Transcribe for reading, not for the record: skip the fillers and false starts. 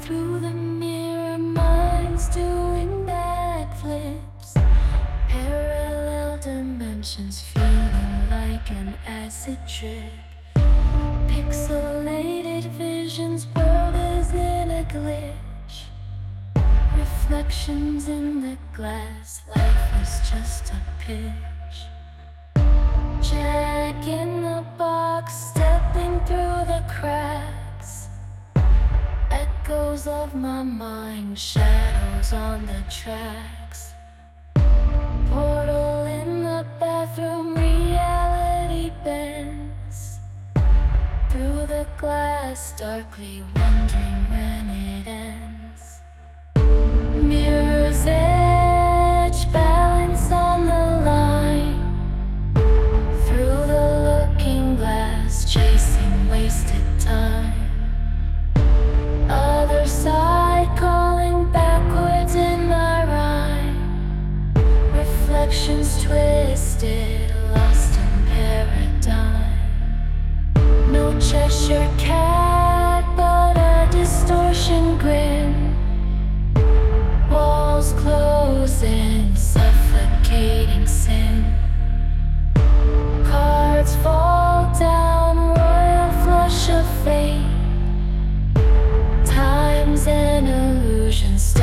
through the mirror, minds doing backflips. Parallel dimensions feeling like an acid trip. Pixelated visions, world is in a glitch. Reflections in the glass, life is just a pitch. Jack in the box, stepping through the cracks. Echoes of my mind, shadows on the tracks. Portal in the bathroom, reality bends. Through the glass, darkly wondering when it ends. Mirror's edge, balance on the line. Through the looking glass, chasing wasted time. Other side, calling backwards in my rhyme. Reflections twisted, lost in paradigm. No Cheshire cat, but a distortion grin. Walls closing, suffocating sin. Cards fall down, royal flush of fate. Time's an illusion.